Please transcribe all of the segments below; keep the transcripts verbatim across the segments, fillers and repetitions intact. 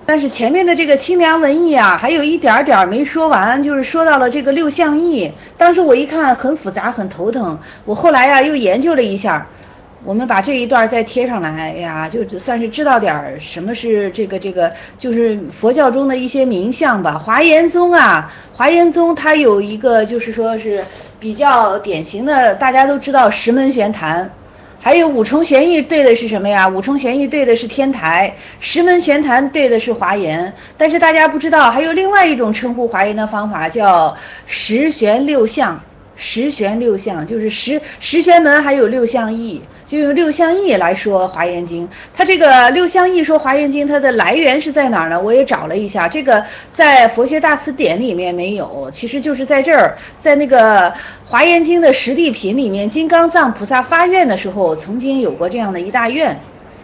但是前面的这个清凉文艺啊，还有一点点没说完，就是说到了这个六项义。当时我一看很复杂，很头疼。我后来呀、啊、又研究了一下，我们把这一段再贴上来，哎呀，就算是知道点什么是这个这个，就是佛教中的一些名相吧。华严宗啊，华严宗它有一个就是说是比较典型的，大家都知道十门玄坛。还有五重玄义对的是什么呀？五重玄义对的是天台，十门玄坛对的是华严。但是大家不知道，还有另外一种称呼华严的方法叫十玄六相。十玄六相就是十十玄门还有六相义，就用六相义来说华严经。它这个六相义说华严经，它的来源是在哪儿呢？我也找了一下，这个在佛学大辞典里面没有，其实就是在这儿，在那个华严经的十地品里面，金刚藏菩萨发愿的时候曾经有过这样的一大愿，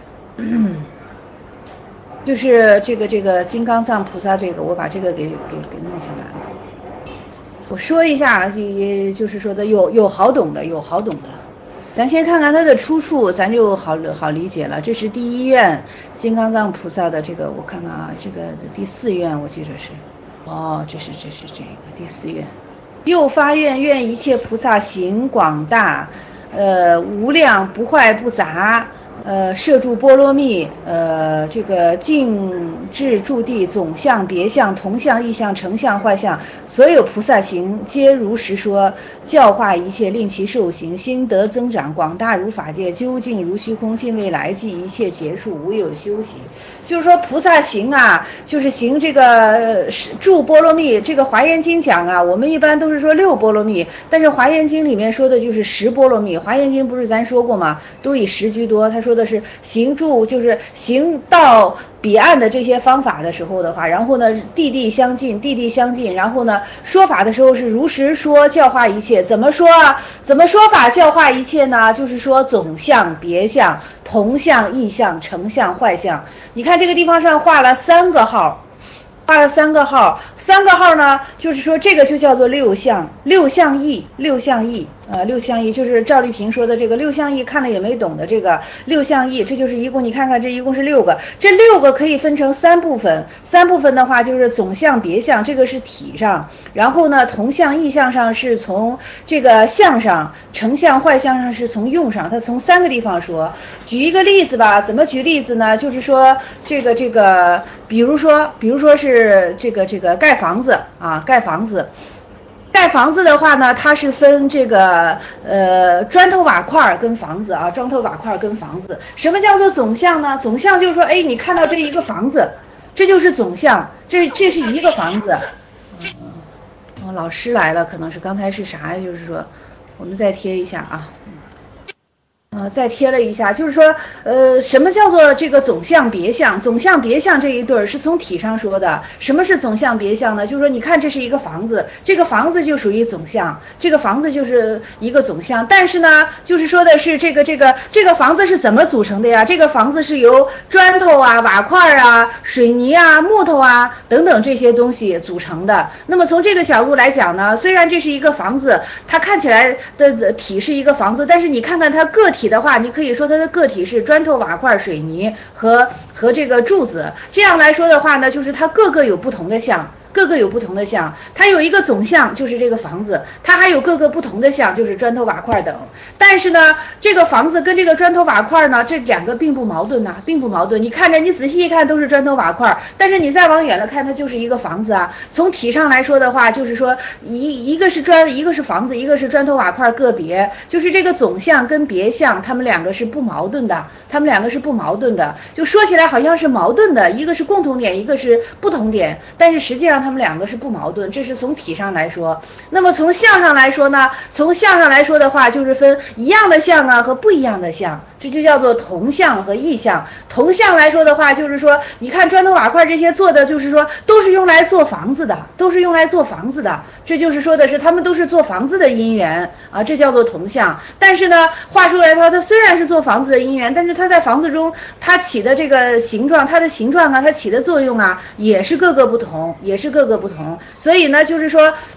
就是这个这个金刚藏菩萨，这个我把这个给给给弄下来了。我说一下，也就是说的有有好懂的，有好懂的。咱先看看它的出处，咱就好好理解了。这是第一愿金刚藏菩萨的这个，我看看啊，这个第四愿我记得是，哦，这是这是这个第四愿。又发愿，愿一切菩萨行广大，呃，无量不坏不杂。呃，摄住波罗蜜，呃，这个净智住地总相别相同相异相成相坏相，所有菩萨行皆如实说，教化一切令其受行，心得增长，广大如法界，究竟如虚空，信未来际一切结束，无有休息。就是说菩萨行啊，就是行这个住波罗蜜。这个华严经讲啊，我们一般都是说六波罗蜜，但是华严经里面说的就是十波罗蜜。华严经不是咱说过吗？都以十居多。他说的是行住，就是行到彼岸的这些方法的时候的话，然后呢地地相近，地地相近，然后呢说法的时候是如实说，教化一切。怎么说啊？怎么说法教化一切呢？就是说总相别相同相异相成相坏相。你看这个地方上画了三个号，画了三个号，三个号呢，就是说这个就叫做六相，六相义，六相义，呃，六相义就是赵丽萍说的这个六相义，看了也没懂的这个六相义，这就是一共，你看看这一共是六个，这六个可以分成三部分，三部分的话就是总相别相，这个是体上，然后呢同相异相上是从这个相上，成相坏相上是从用上，它从三个地方说。举一个例子吧，怎么举例子呢？就是说这个这个，比如说比如说是这个这个盖房子啊，盖房子。盖房子的话呢，它是分这个呃砖头瓦块跟房子啊，砖头瓦块跟房子。什么叫做总相呢？总相就是说，哎，你看到这一个房子，这就是总相，这这是一个房子。嗯，哦，老师来了，可能是刚才是啥呀？就是说，我们再贴一下啊。呃，再贴了一下，就是说，呃，什么叫做这个总相别相？总相别相这一对儿是从体上说的。什么是总相别相呢？就是说，你看这是一个房子，这个房子就属于总相，这个房子就是一个总相。但是呢，就是说的是这个这个这个房子是怎么组成的呀？这个房子是由砖头啊、瓦块啊、水泥啊、木头啊等等这些东西组成的。那么从这个角度来讲呢，虽然这是一个房子，它看起来的体是一个房子，但是你看看它个体的话，你可以说它的个体是砖头瓦块水泥和和这个柱子，这样来说的话呢，就是它各个有不同的相，各个有不同的相，它有一个总相就是这个房子，它还有各个不同的相就是砖头瓦块等。但是呢，这个房子跟这个砖头瓦块呢，这两个并不矛盾呐、啊，并不矛盾。你看着，你仔细一看都是砖头瓦块，但是你再往远了看，它就是一个房子啊。从体上来说的话，就是说一一个是砖，一个是房子，一个是砖头瓦块个别，就是这个总相跟别相，他们两个是不矛盾的，他们两个是不矛盾的。就说起来好像是矛盾的，一个是共同点，一个是不同点，但是实际上他们两个是不矛盾，这是从体上来说。那么从相上来说呢，从相上来说的话，就是分一样的相啊和不一样的相，这就叫做同相和异相。同相来说的话，就是说你看砖头瓦块这些做的，就是说都是用来做房子的，都是用来做房子的，这就是说的是他们都是做房子的因缘啊，这叫做同相。但是呢，话说来它它虽然是做房子的因缘，但是它在房子中它起的这个形状，它的形状啊，它起的作用啊，也是各个不同，也是各个不同。所以呢，就是说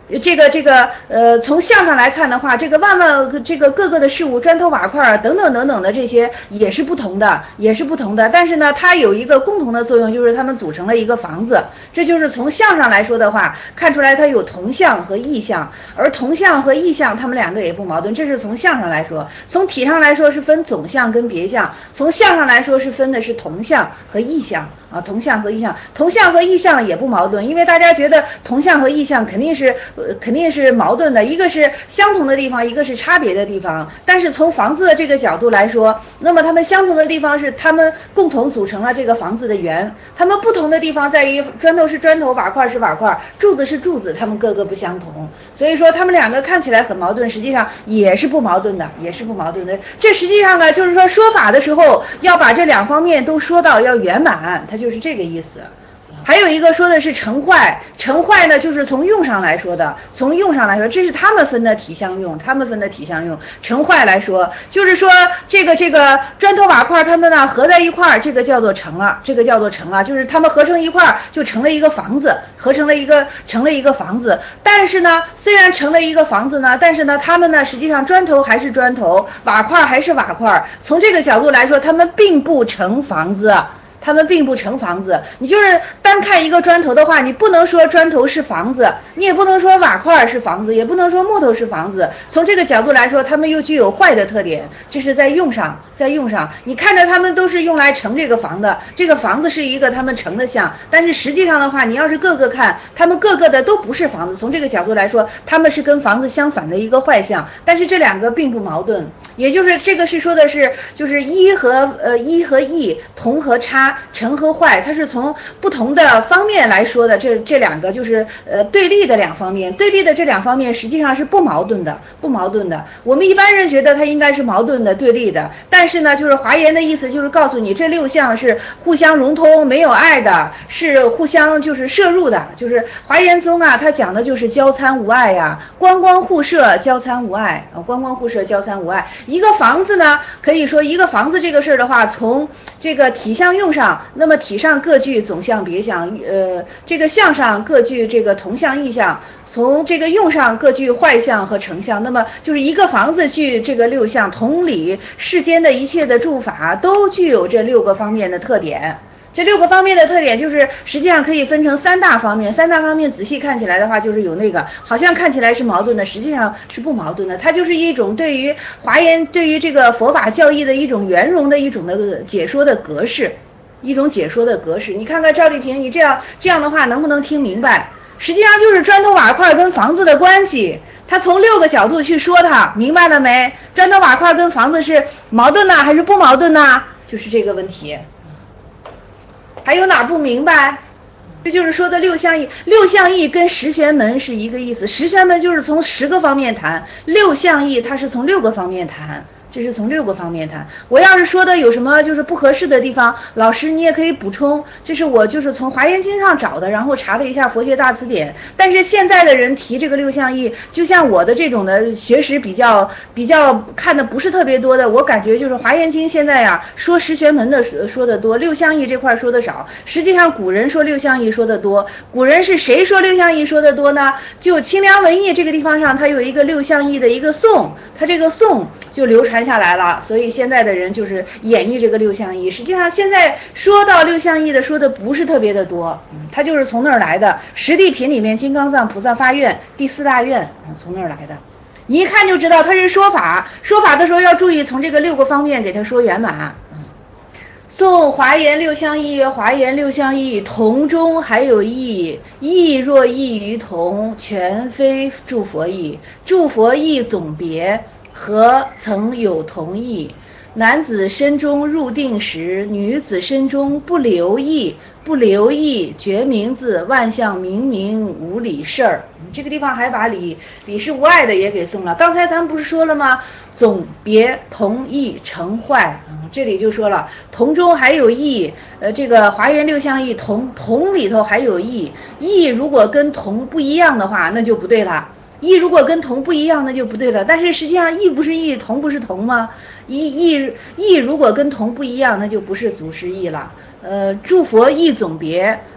这个这个呃，从相上来看的话，这个万万这个各个的事物，砖头瓦块等等等等的这些也是不同的，也是不同的。但是呢，它有一个共同的作用，就是它们组成了一个房子。这就是从相上来说的话，看出来它有同相和异相，而同相和异相它们两个也不矛盾。这是从相上来说，从体上来说是分总相跟别相，从相上来说是分的是同相和异相啊，同相和异相，同相和异相也不矛盾，因为大家觉得同相和异相肯定是。呃，肯定是矛盾的，一个是相同的地方，一个是差别的地方。但是从房子的这个角度来说，那么它们相同的地方是它们共同组成了这个房子的圆，它们不同的地方在于砖头是砖头，瓦块是瓦块，柱子是柱子，它们各个不相同。所以说它们两个看起来很矛盾，实际上也是不矛盾的，也是不矛盾的。这实际上呢，就是说说法的时候要把这两方面都说到要圆满，它就是这个意思。还有一个说的是成坏，成坏呢就是从用上来说的，从用上来说，这是他们分的体相用，他们分的体相用。成坏来说，就是说这个这个砖头瓦块它们呢合在一块儿，这个叫做成了，这个叫做成了，就是它们合成一块儿就成了一个房子，合成了一个成了一个房子。但是呢，虽然成了一个房子呢，但是呢，它们呢实际上砖头还是砖头，瓦块还是瓦块，从这个角度来说，它们并不成房子。他们并不成房子，你就是单看一个砖头的话，你不能说砖头是房子，你也不能说瓦块是房子，也不能说木头是房子。从这个角度来说，它们又具有坏的特点，这是在用上，在用上，你看着它们都是用来成这个房的，这个房子是一个它们成的像，但是实际上的话，你要是各个看，它们各个的都不是房子。从这个角度来说，它们是跟房子相反的一个坏相，但是这两个并不矛盾。也就是这个是说的是，就是一和呃一和异，同和差，成和坏，它是从不同的方面来说的。这这两个就是呃对立的两方面，对立的这两方面实际上是不矛盾的，不矛盾的。我们一般人觉得它应该是矛盾的、对立的，但是呢，就是华严的意思就是告诉你，这六相是互相融通、没有碍的，是互相就是摄入的。就是华严宗啊，它讲的就是交参无碍呀、啊，光光互摄，交参无碍啊，光光互摄，交参无碍。一个房子呢，可以说一个房子这个事儿的话，从这个体相用上，那么体上各具总相别相，呃，这个相上各具这个同相异相，从这个用上各具坏相和成相，那么就是一个房子具这个六相，同理世间的一切的住法都具有这六个方面的特点。这六个方面的特点就是实际上可以分成三大方面，三大方面仔细看起来的话，就是有那个好像看起来是矛盾的，实际上是不矛盾的。它就是一种对于华严对于这个佛法教义的一种圆融的一种的解说的格式，一种解说的格式。你看看赵丽萍，你这样这样的话能不能听明白？实际上就是砖头瓦块跟房子的关系，他从六个角度去说它，明白了没？砖头瓦块跟房子是矛盾呢还是不矛盾呢？就是这个问题。还有哪儿不明白？这就是说的六相义，六相义跟十玄门是一个意思。十玄门就是从十个方面谈，六相义它是从六个方面谈，这是从六个方面谈。我要是说的有什么就是不合适的地方，老师你也可以补充。这是我就是从华严经上找的，然后查了一下佛学大词典。但是现在的人提这个六相义，就像我的这种的学识比较比较看的不是特别多的，我感觉就是华严经现在呀、啊、说十玄门的说的多，六相义这块说的少。实际上古人说六相义说的多，古人是谁说六相义说的多呢？就清凉文艺这个地方上，它有一个六相义的一个颂，它这个颂就流传下来了，所以现在的人就是演绎这个六相义。实际上现在说到六相义的说的不是特别的多，它就是从那儿来的。十地品里面金刚藏菩萨发愿第四大愿从那儿来的，你一看就知道它是说法，说法的时候要注意从这个六个方面给它说圆满。宋华严六相义，华严六相义同中还有异，异若异于同，全非诸佛义，诸佛义总别，何曾有同义？男子身中入定时，女子身中不留意，不留意觉名字，万象明明无理事儿。这个地方还把理理是无碍的也给送了。刚才咱们不是说了吗？总别同异成坏、嗯、这里就说了同中还有异，呃，这个华严六相义同同里头还有异，异如果跟同不一样的话，那就不对了。异如果跟同不一样，那就不对了。但是实际上异不是异，同不是同吗？异异异如果跟同不一样，那就不是祖师异了。呃，诸佛异总别，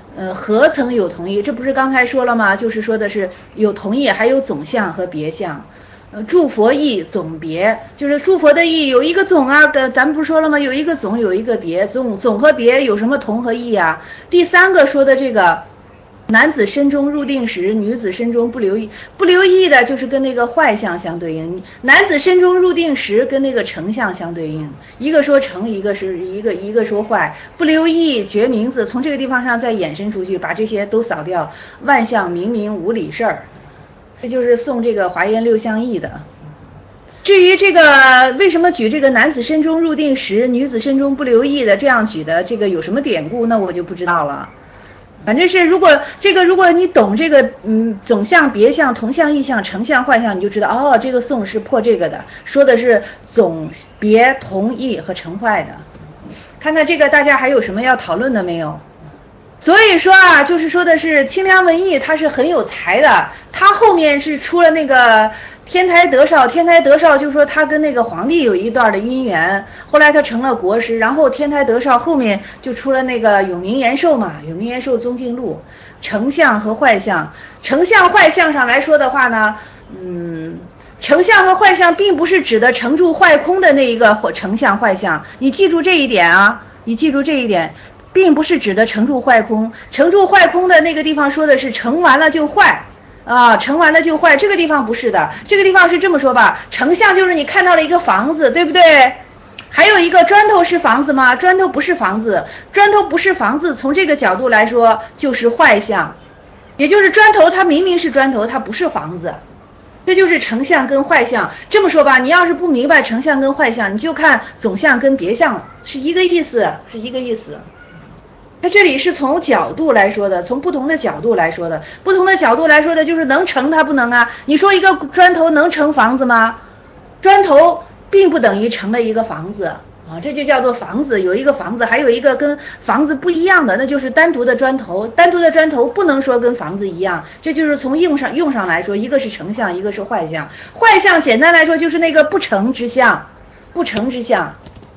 呃，何曾有同义？这不是刚才说了吗？就是说的是有同义，还有总相和别相。呃，诸佛义总别，就是诸佛的义有一个总啊，咱们不是说了吗？有一个总，有一个别，总总和别有什么同和异啊？第三个说的这个男子身中入定时，女子身中不留意，不留意的就是跟那个坏相相对应。男子身中入定时跟那个成相相对应，一个说成，一个是一个一个说坏，不留意绝名字，从这个地方上再衍生出去，把这些都扫掉，万象明明无理事儿。这就是送这个华严六相义的。至于这个为什么举这个男子身中入定时，女子身中不留意的这样举的，这个有什么典故，那我就不知道了。反正是如果这个如果你懂这个嗯总相别相同相异相成相坏相，你就知道哦，这个颂是破这个的，说的是总别同异和成坏的。看看这个大家还有什么要讨论的没有？所以说啊，就是说的是清凉文艺他是很有才的，他后面是出了那个天台德绍，天台德绍就说他跟那个皇帝有一段的姻缘，后来他成了国师，然后天台德绍后面就出了那个永明延寿嘛，永明延寿宗敬录，成相和坏相，成相坏相上来说的话呢，嗯，成相和坏相并不是指的成住坏空的那一个成相坏相，你记住这一点啊，你记住这一点。并不是指的成住坏空，成住坏空的那个地方说的是成完了就坏啊，成完了就坏，这个地方不是的，这个地方是这么说吧，成相就是你看到了一个房子，对不对？还有一个砖头是房子吗？砖头不是房子，砖头不是房子，从这个角度来说就是坏相，也就是砖头它明明是砖头，它不是房子。这就是成相跟坏相。这么说吧，你要是不明白成相跟坏相，你就看总相跟别相是一个意思，是一个意思。它这里是从角度来说的，从不同的角度来说的，不同的角度来说的就是能成它不能啊。你说一个砖头能成房子吗？砖头并不等于成了一个房子啊，这就叫做房子，有一个房子，还有一个跟房子不一样的，那就是单独的砖头，单独的砖头不能说跟房子一样，这就是从用上用上来说，一个是成相，一个是坏相。坏相简单来说就是那个不成之相，不成之相。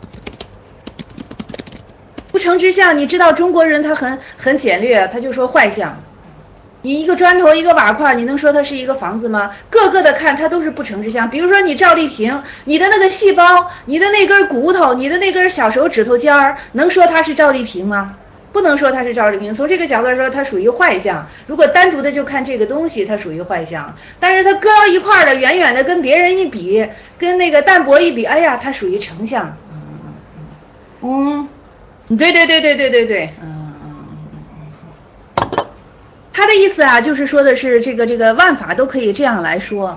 不成之相，你知道中国人他很很简略，他就说坏相。你一个砖头一个瓦块，你能说它是一个房子吗？个个的看它都是不成之相。比如说你赵丽萍，你的那个细胞，你的那根骨头，你的那根小手指头尖儿，能说它是赵丽萍吗？不能说它是赵丽萍。从这个角度来说，它属于坏相。如果单独的就看这个东西，它属于坏相。但是它搁到一块的，远远的跟别人一比，跟那个淡泊一比，哎呀，它属于成相。嗯。对对对对对对对，嗯嗯，他的意思啊，就是说的是这个这个万法都可以这样来说，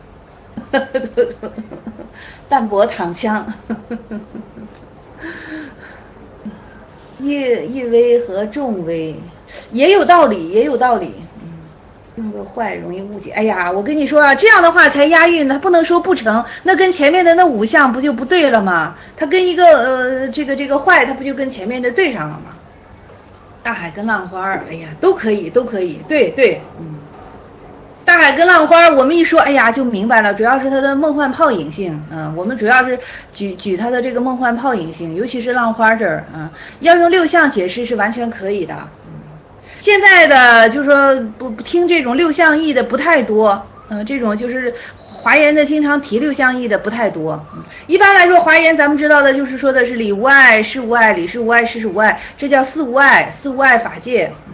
淡泊躺枪，易易微和重微也有道理，也有道理。用个坏容易误解，哎呀，我跟你说啊，这样的话才押韵，它不能说不成，那跟前面的那五项不就不对了吗？它跟一个呃这个这个坏，它不就跟前面的对上了吗？大海跟浪花，哎呀，都可以，都可以，对对，嗯，大海跟浪花，我们一说，哎呀就明白了，主要是它的梦幻泡影性，嗯，我们主要是举举它的这个梦幻泡影性，尤其是浪花这儿，嗯，要用六项解释是完全可以的。现在的就是说不不听这种六项义的不太多，嗯、呃，这种就是华严的经常提六项义的不太多。嗯、一般来说，华严咱们知道的就是说的是理无碍、事无碍、理事无碍、事事无碍，这叫四无碍，四无碍法界。